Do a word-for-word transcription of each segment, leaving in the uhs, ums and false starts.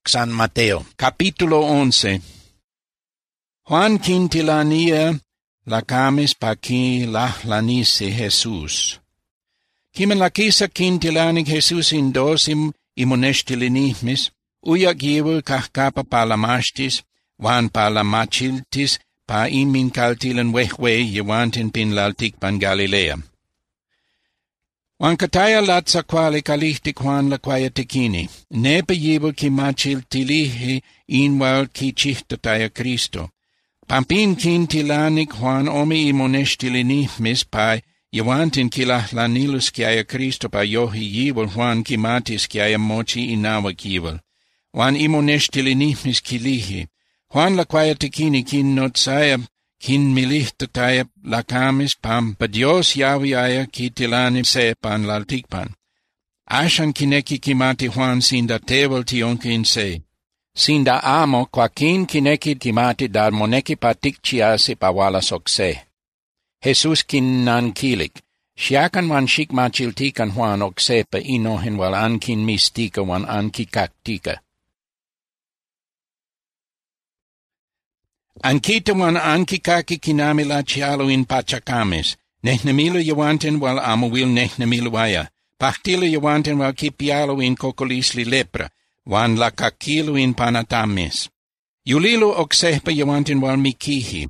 San Mateo. Capítulo once. Juan quintilania lacamis paqui lahlanisi Jesus. Kimen lakisa quintilanik Jesus in dosim imonestilinihmis, uyak jivul kahkapa palamastis, wan palamachiltis pa imin kaltilan wehwe yewantin pinlaltik pan Galilea. Wan kataya latsa quale kalihtik Juan la quayatikini, nepe jivul ki machiltilihi inwal ki chihtataya Cristo. Pampin quintilanik Juan omi imonestilinihmis pa yewantin kilahlanilus kiaya Cristo pa yohi jivul Juan kimatis kiaya mochi inawa jivul. Wan imonestilinihmis kilihi. Juan la quayatikini kin notsaya kin milihtataya lakamis pam pa Dios yawiaya kitilani se pan laltikpan. Ashan kineki kimati Juan sinda tevel tionkin se. Sinda amo quakin kineki kimati dar moneki patikchiasi pawalas okse. Jesus kin nankilik. Siakan wan shikmachiltikan Juan okse pa inohen wal ankin mistika wan ankikaktika. Ankita wan ankikaki kinamila chialo in pachakames, nehnamilo yawanten wal amuwil nehnamiluaya, pahtilo yawanten wal kipialo in kokolisli lepra, wan lakakilo in panatames. Yulilo oksehpa yawanten wal mikihi.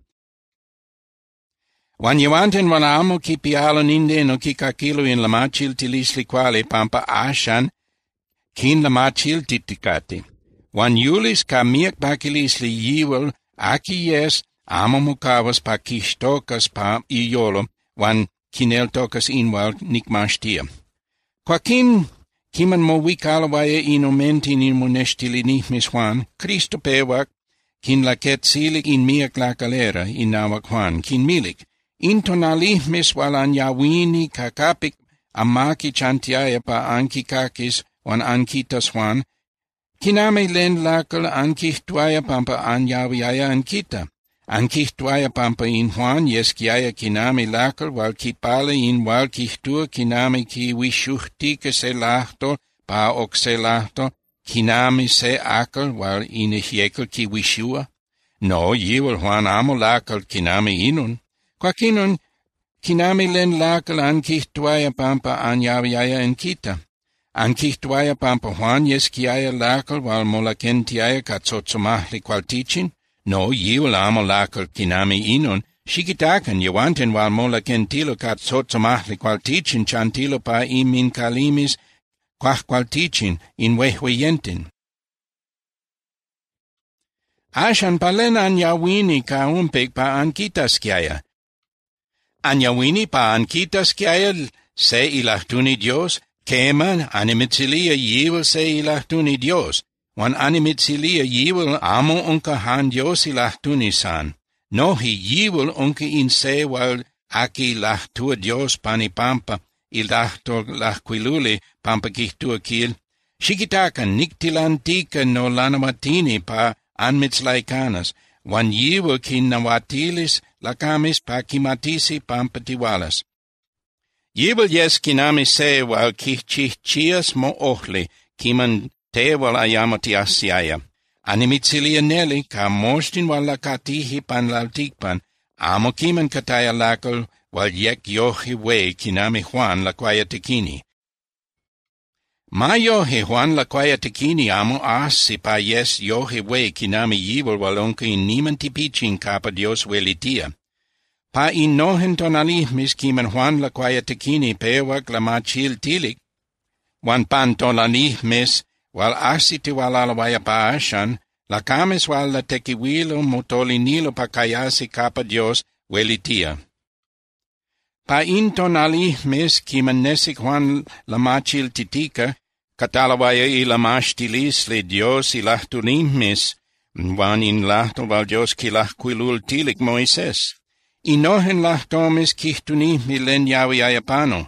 Wan yawanten wal amo kipialo ninde no kikakilo in lamachil tilisli quale pampa ashan, kin lamachil titikati. Wan yulis ka miak bakilisli yiwal, Aki yes, amo mukavas pa kishtokas pa iyolo, wan kineltokas inwal nikmashtia. Quakin kiman mo wikalawaya inomentin in monestilinihmis Juan, Cristo pewak, kin laket silik in miak lakalera inawak Juan, kin milik, intonalihmis walan yawini kakapik amaki chantiaya pa ankikakis wan ankitas Juan, Kiname len lakal ankihtuaya pampa anyawiaya ankita. Ankihtuaya pampa in Juan yeskiaya kiname lakal wal kipale in wal kihtua kiname ki wishuhtika se lahto pa okse lahto kiname se akal wal inihiekel ki wishua. No, yiwal Juan amo lakal kiname inun. Quakinun kiname len lakal ankihtuaya pampa anyawiaya ankita. Ankihtuaya pampa Juan yeskiaya lakal wal molakentiaya katsotsomahli qualtichin? No, yiwal amo lakal kinami inun, shikitakan yawanten wal molakentilo katsotsomahli qualtichin chantilo pa imin kalimis quah qualtichin in wehweyentin. Ashan palen anyawini ka umpek pa ankitaskiaya. Anyawini pa ankitaskiaya se ilahtuni Dios, Keman animitzilia yiwal se ilahtuni Dios, wan animitzilia yiwal amo unka han Dios ilahtuni san. Nohi yiwal unka in se wal aki lahtua Dios panipampa ilahto lahquiluli pampa kihtua kil. Shikitakan niktilantika no lanawatini pa anmitzlaikanas, wan yiwal kin nawatilis lakamis pa kimatisi pampa tiwalas. Yiwal yes kinami se wal kihchihchias mo ohli, kiman te wal ayamati asiaya. Animitzilia neli ka mostin wal lakatihi pan laltikpan, amo kiman kataya lakal wal yek yohi we kinami Juan la quayatikini. Ma yohi Juan la quayatikini amo asi pa yes yohi we kinami yiwal wal onka in niman tipichin kapa Dios welitia. Pa inohen tonalihmis kiman Juan la quayatikini pewak la machil tilik, wan pan tonalihmis wal asiti wal alawaya pa ashan, la kames wal la tekiwilo motolinilo pa kayasi kapa Dios welitia. Pa intonalihmis kiman nesik Juan la machil titika, katalawaya ilamashtilis le Dios ilahtunihmis, wan in lahto wal Dios kilahquilul tilik Moises. Inohen lahtomis kihtuni milen yawiayapano.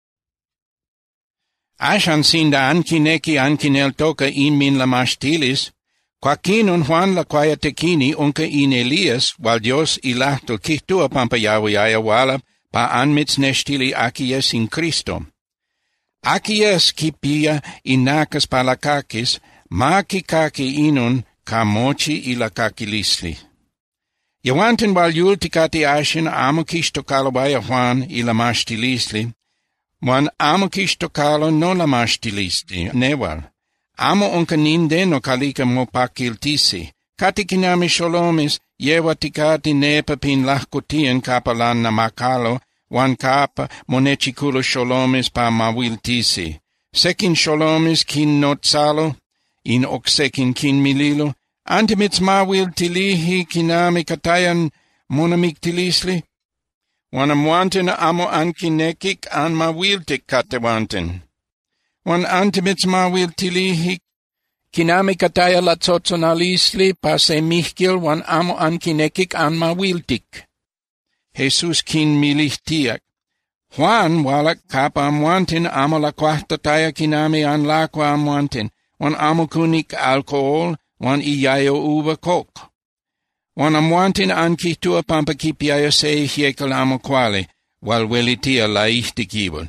Ashan sinda ankineki ankinel toka in min lamashtilis, quakinun Juan la quayatekini unka in Elias, wal Dios ilahto kihtua pampa yawiaya wala pa anmitz nestili akies in Cristo. Akies kipia inakas palakakis, maki kaki inun ka mochi ila kakilisli. Yawanten wal yultikati ashin amo kishtokalo baya Juan ila mashtilisli, wan amo kishtokalo no la mashtilisli, newal. Amo onka nindeno kalika mo pakiltisi, kati kinami sholomis, yewa tikati nepa pin lahkutien kapalan na makalo, wan kapa monechikulo sholomis pa mawiltisi. Sekin sholomis kin notsalo, in oksekin kin mililo, antimits mawil tilihi kinami katayan monamiktilisli. Wan amwanten amo ankinekik an mawiltik katewanten. Wan antimits mawil tilihi kinami kataya latsotsonalisli pase mihkil wan amo ankinekik an mawiltik. Jesus kin milihtiak. Juan walak kapa amwanten amo la kwahtataya kinami an lakwa amwanten. Wan amo kunik alkohol, wan iyayo uva kok. Wan amwanten ankihtua pampa kipiaya se hiekal amo kwale, wal welitia laihtikibol.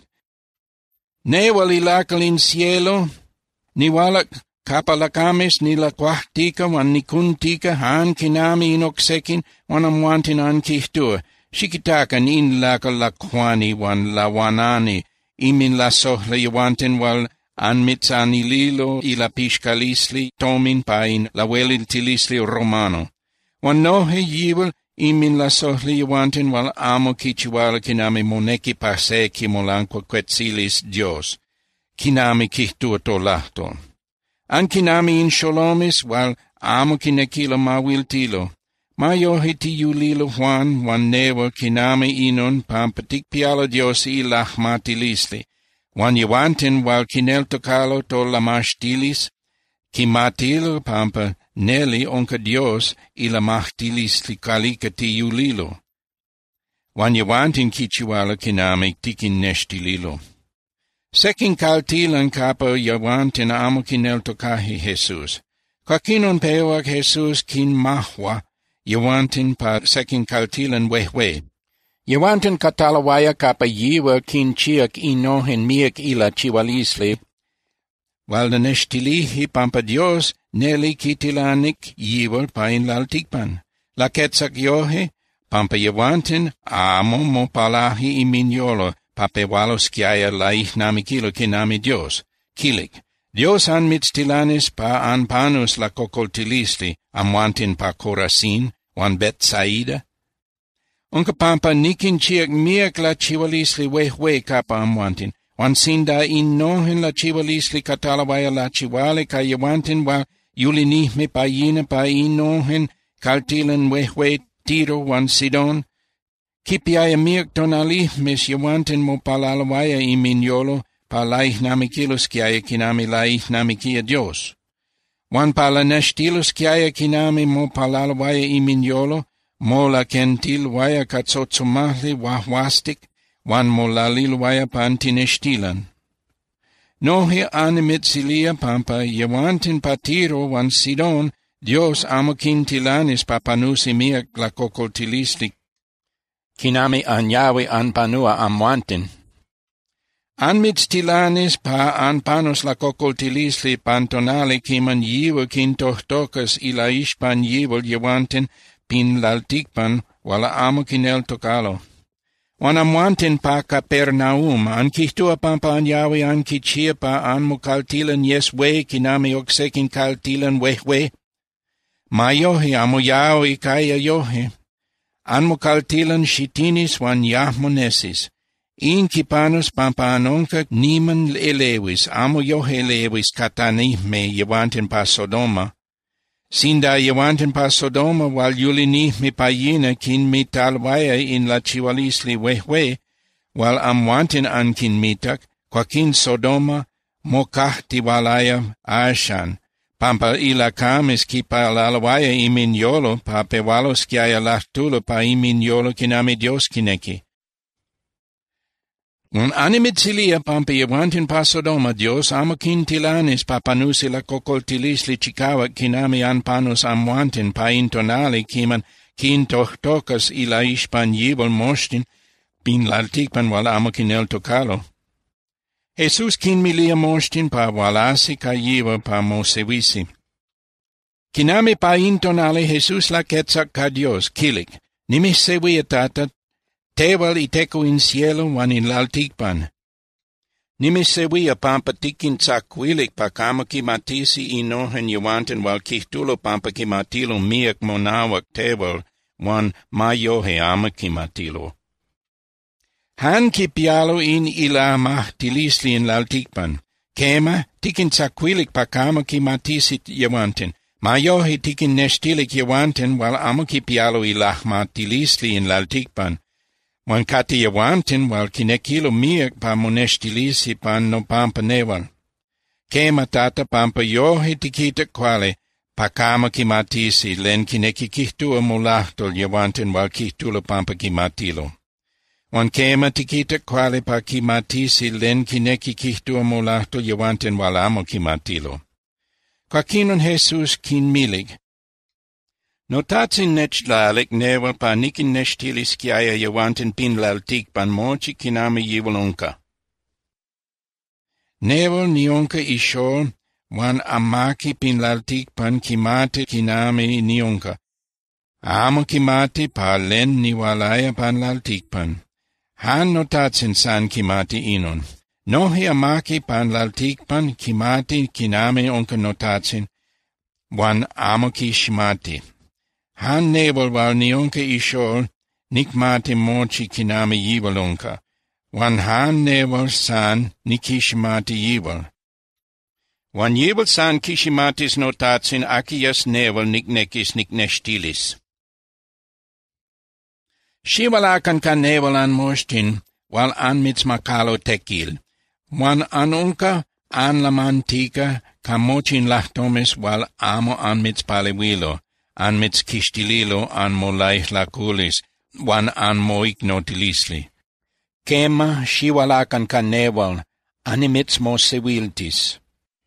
Ne wal ilakal in cielo, ni walak kapalakames ni la kwahtika, wan nikuntika han kinami inoksekin, wan amwanten ankihtua. Shikitakan in lakal lakwani wan lawanani, imin la sohla yawanten wal anmitsanililo ila pishkalisli tomin pain la weliltilisli romano. Wan nohe yiwal imin la sohli yawanten wal amo kichiwala kinami moneki pase kimolanqua quetzilis Dios, kinami kihtua tolahto. An kinami in sholomis wal amo kinekilo mawiltilo. Mayohe ti yulilo Juan wan newa kinami inon pampatik piala Dios ilahmatilisli. Wan yawanten wal kineltokalo to lamashtilis, kimatilo pampa neli onka Dios ilamahtilisli kalika ti yulilo. Wan yawanten kichiwala kinami tikin neshtililo. Sekin kaltilan kapa yawanten amo kineltokahi Jesus. Kakinon pewak Jesus kin mahwa, yawanten pa sekin kaltilan wehwe. Yawanten katalawaya kapa yiwa kin chiak inohen miak ila chiwalisli, wal na neshtilihi pampa Dios neli kitilanik yiwal pain laltikpan. La ketsak yohe, pampa yawanten amo mo palahi iminyolo, pape walos kiaya laihnamikilo kinami Dios. Kilik, Dios an mitstilanis pa an panus la kokoltilisli, amwanten pa Korasin, wan Betsaida. Unka pampa nikin chiak miak la chiwalisli wehwe kapa amwantin, wan sinda innohen la chiwalisli katalawaya la chiwale ka yawantin wal yulinihme pa yina pa innohen kaltilan wehwe Tiro wan Sidon, kipiaya miak tonalihmes yawantin mo palalawaya iminyolo pa laihnamikilos kiaya kinami laihnamikia Dios. Wan palaneshtilos kiaya kinami mo palalawaya iminyolo, mola kentil waya katsotsumahli wahwastik, wan molalil waya pantineshtilan. Nohi animitzilia pampa yawantin patiro wan Sidon, Dios amo kintilanis papanusi miak la kokoltilisli, kinami anyawi anpanua amwantin. Anmitstilanis pa anpanos la kokoltilisli pantonali kiman yiwa kintohtokas ila ishpan yiwal yawantin, pin laltikpan wala amo kineltokalo. Wan amwanten pa Capernaum, an kihtua pampa anyawi an kichia pa an mukaltilan yeswe kinami oksekin kaltilan wehwe. Mayohe amo yawi kaya yohe. An mukaltilan shitinis wan yahmonesis. In kipanos pampa anonka niman elewis, amo yohe elewis katanihme yawanten pa Sodoma. Sinda yawanten pa Sodoma wal yulinihme pa yina kin mitalwaya in la chiwalisli wehwe, wal amwanten an kin mitak, kwa kin Sodoma mokahti walaya ashan, pampa ila kamis ki pa lalawaya iminyolo pa pewalos kiaya lahtulo pa iminyolo kinami Dios kineki. Un animitzilia pampa yawanten pa Sodoma Dios amo kintilanis pa panusi la kokoltilisli chikawa kinami anpanus amwanten pa intonali kiman kintohtokas ila ishpan yibol moshtin pin laltikpan wala amo kineltokalo. Jesus kinmilia mostin pa walasi kayiwa pa mosewisi. Kinami pa intonale Jesus la ketsak ka Dios, kilik, nimisewi etata, tewal iteko in cielo wan in laltikpan. Nimisewi a pampa tikin tsakuilik pa kamaki matisi inohen yawanten wal kihtulo pampa kimatilo miak monawak tewal wan mayohe amaki matilo. Han kipialo in ila mahtilisli in laltikpan. Kema tikin tsakuilik pa kamaki matisit yawanten. Mayohe tikin nestilik yawanten wal amaki pialo ilah mahtilisli in laltikpan. Wan kati yawanten wal kinekilo miak pa monestilisi pan no pampa newal. Kema tata pampa yohe tikita kwale pa kama kimatisi len kineki kihtua mulahtol yawanten wal kihtula pampa kimatilo. Wan kema tikita kwale pa kimatisi len kineki kihtua mulahtol yawanten wal amo kimatilo. Kwakinon Jesus kinmilig. Notatsin nechlalik newal pa nikin nestilis kiaya yawanten pinlaltik pan mochi kinami yiwalonka. Newal nionka ishol wan amaki pinlaltik pan kimate kinami nionka. Amo kimate pa len niwalaya pan laltik pan. Han notatsin san kimate inon. Nohi amaki pan laltik pan kimate kinami onka notatsin wan amo kishimati. Han nebel wal nionka ishol nikmati mochi kinami yiwalonka. Wan han nebel san nikishimati yiwal. Wan yiwal san kishimatis notatsin akias nebel niknekis niknestilis. Shiwalakan ka nebel an mostin wal an mitzmakalo tekil. Wan anunka an lamantika ka mochin lahtomes wal amo an mitzpalewilo. An mitz kistililo an molaich lakulis, wan an moignotilisli. Kema shiwalakan ka newal, animitz mo sewiltis.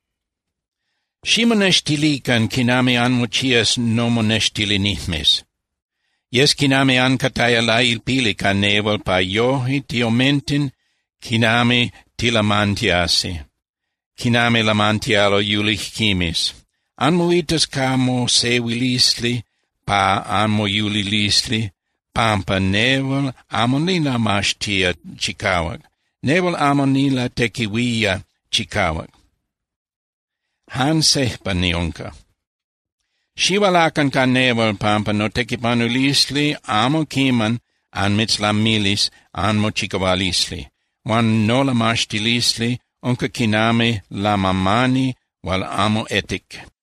Shimonestilikan kinami an mochias no monestilinihmes. Yes kinami an kataya la ilpili ka newal pa yohi tiomentin kinami tilamantiasi. Kinami lamantialo yulich kimis. Anmuitas kamo sewilisli, pa anmo yulilisli, pampa nevel amonila mashtia chikawak, nevel amonila tekiwia chikawak. Han sehpa nionka. Shiwalakan ka nevel pampa no tekipanulisli, amo kiman an mitzlamilis anmo chikawalisli, wan nola mashtilisli, onka kiname la mamani wal amo etik.